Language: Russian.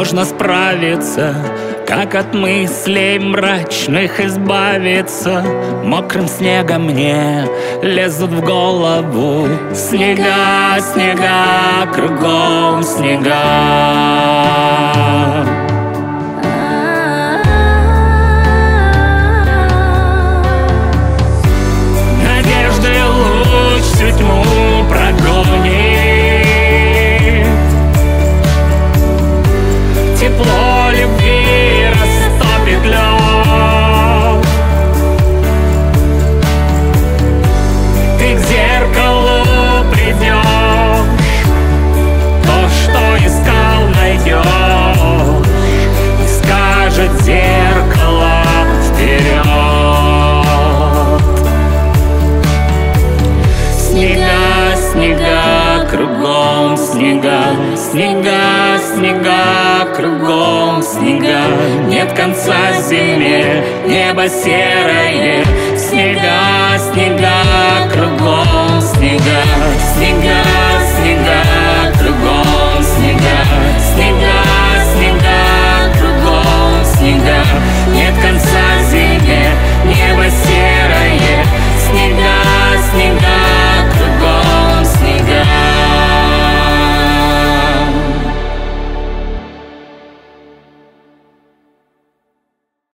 можно справиться? Как от мыслей мрачных избавиться? Мокрым снегом мне лезут в голову снега, снега, кругом снега. Надежды луч всю тьму прогонит, тепло любви растопит лед. Ты к зеркалу придешь, то, что искал, найдешь, и скажет зеркало вперед. Снега, снега, кругом снега, снега, снега, кругом снега. Нет конца зиме, небо серое, снега, снега, кругом